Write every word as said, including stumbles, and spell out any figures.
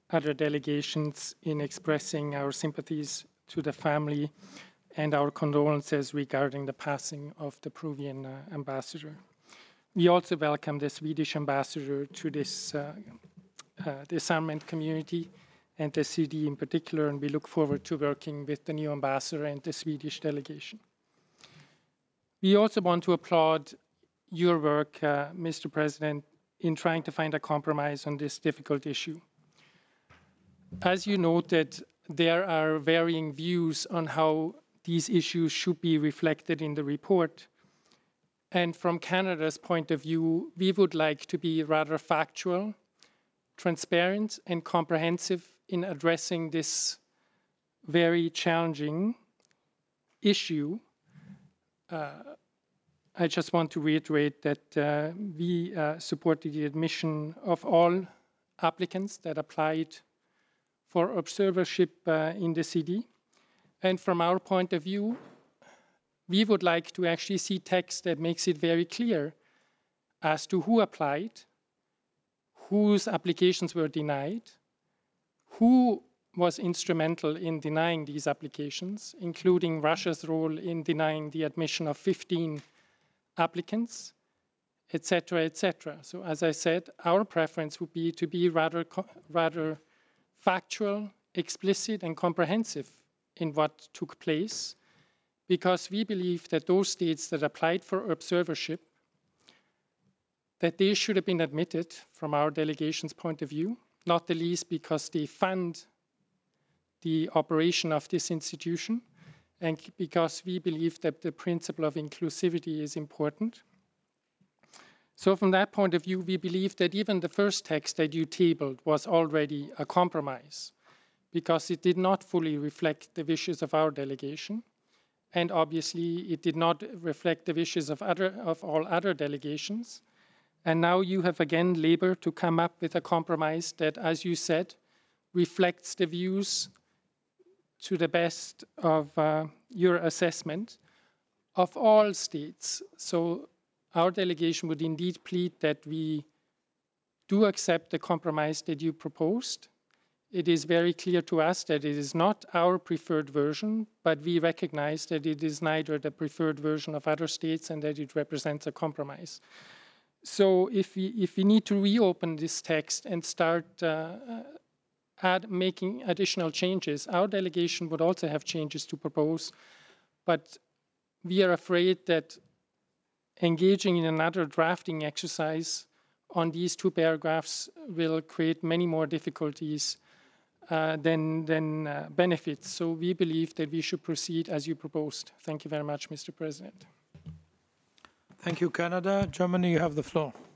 other delegations in expressing our sympathies to the family and our condolences regarding the passing of the Peruvian uh, ambassador. We also welcome the Swedish ambassador to this uh, uh, disarmament community and the C D in particular, and we look forward to working with the new ambassador and the Swedish delegation. We also want to applaud your work, uh, Mister President, in trying to find a compromise on this difficult issue. As you noted, there are varying views on how these issues should be reflected in the report. And from Canada's point of view, we would like to be rather factual, transparent, and comprehensive in addressing this very challenging issue. Uh, I just want to reiterate that uh, we uh, supported the admission of all applicants that applied for observership uh, in the C D. And from our point of view, we would like to actually see text that makes it very clear as to who applied, whose applications were denied, who was instrumental in denying these applications, including Russia's role in denying the admission of fifteen applicants, et cetera, et cetera. So as I said, our preference would be to be rather, rather factual, explicit, and comprehensive in what took place, because we believe that those states that applied for observership, that they should have been admitted from our delegation's point of view, not the least because they fund the operation of this institution, and because we believe that the principle of inclusivity is important. So from that point of view, we believe that even the first text that you tabled was already a compromise, because it did not fully reflect the wishes of our delegation. And obviously, it did not reflect the wishes of, other, of all other delegations. And now you have again labored to come up with a compromise that, as you said, reflects the views to the best of uh, your assessment of all states. So our delegation would indeed plead that we do accept the compromise that you proposed. It is very clear to us that it is not our preferred version, but we recognize that it is neither the preferred version of other states and that it represents a compromise. So if we, if we need to reopen this text and start uh, add, making additional changes, our delegation would also have changes to propose, but we are afraid that engaging in another drafting exercise on these two paragraphs will create many more difficulties uh, than, than uh, benefits. So we believe that we should proceed as you proposed. Thank you very much, Mister President. Thank you, Canada. Germany, you have the floor.